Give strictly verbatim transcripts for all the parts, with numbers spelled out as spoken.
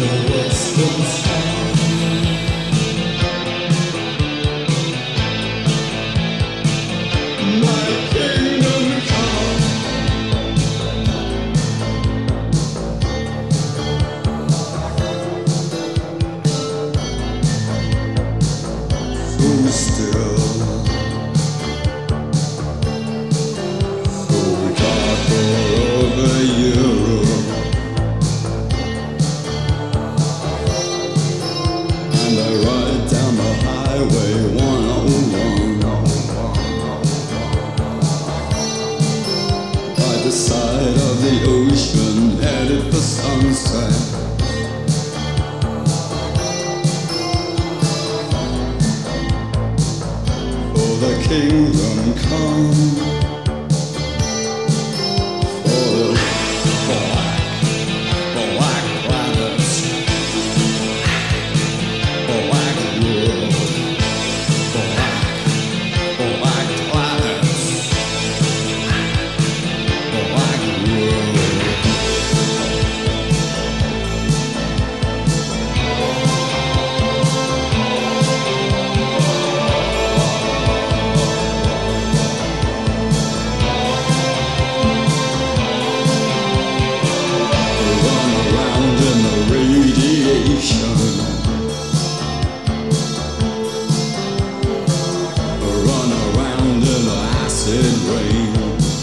the western sky. My kingdom come. So still, so dark all over Europe, and I ride down the highway one oh one, by the side of the ocean, headed for sunset. For the kingdom come. Run around in the acid rain.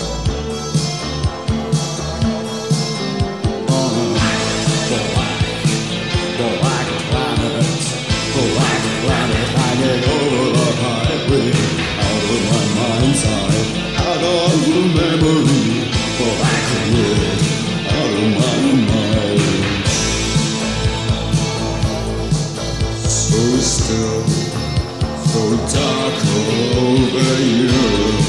On a black, black planet, black planet hanging over the highway, out of my mind's eye, out of the memory, black world, out of my mind. So still, so dark all over Europe,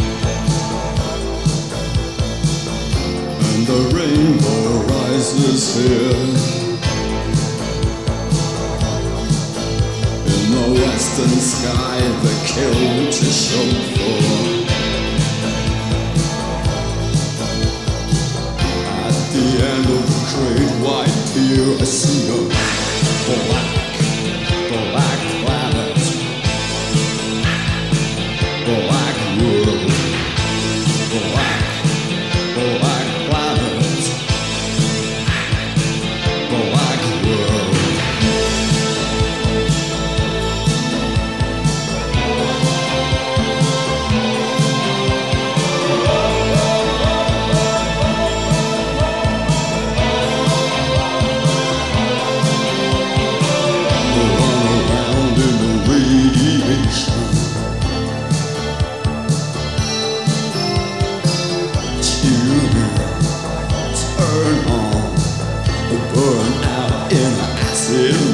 and the rainbow rises here in the western sky, the kill to show for. At the end of the great white pier, I see a black, black planet, black world, black, black planet, black world. Run around in the radiation, turn on, burn out in acid